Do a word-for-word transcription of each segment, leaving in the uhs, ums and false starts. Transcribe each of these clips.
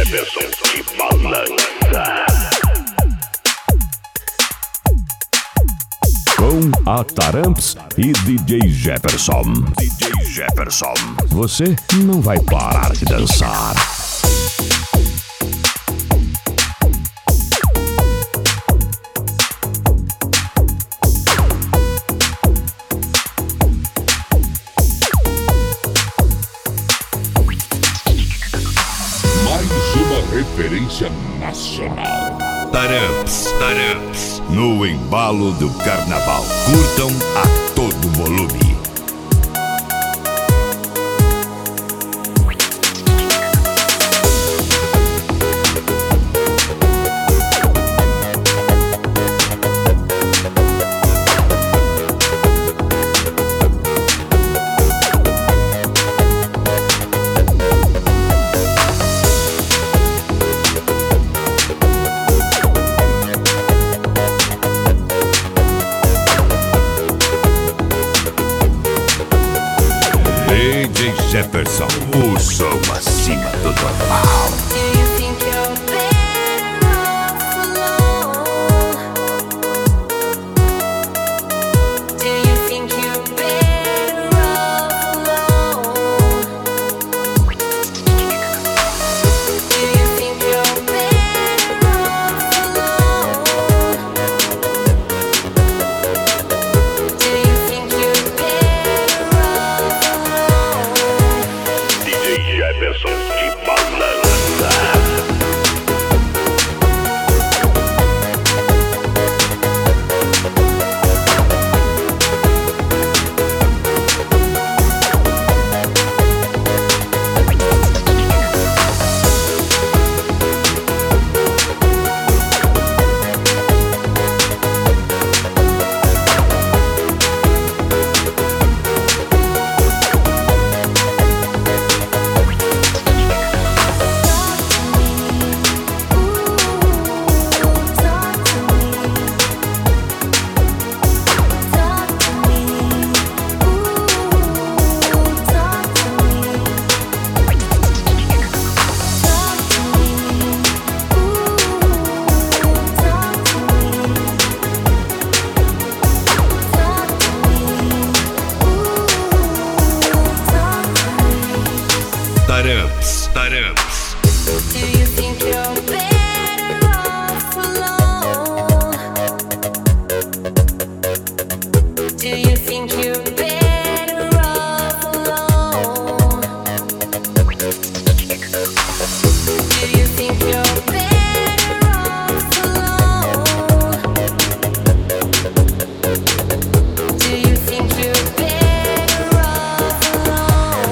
Jefferson de balança. Com a Taramps e D J Jefferson. D J Jefferson. Você não vai parar de dançar. Referência nacional. Taramps, Taramps. No embalo do carnaval. Curtam a todo volume. D J Jefferson, o som acima do normal. Jefferson de balança. Taramps, Taramps. Do you think you're better off alone? Do you think you're better off alone? Do you think you're better off alone? Do you think you're better off alone?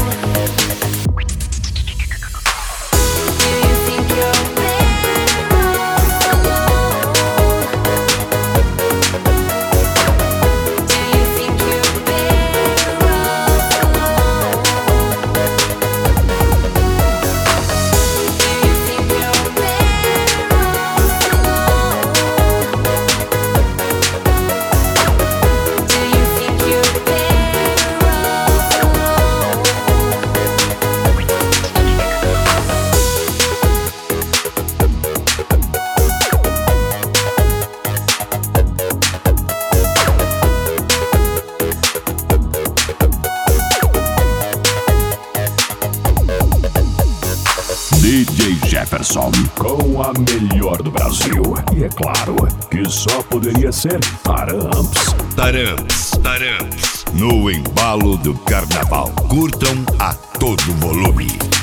D J Jefferson, com a melhor do Brasil. E é claro que só poderia ser Taramps. Taramps, Taramps. No embalo do carnaval. Curtam a todo volume.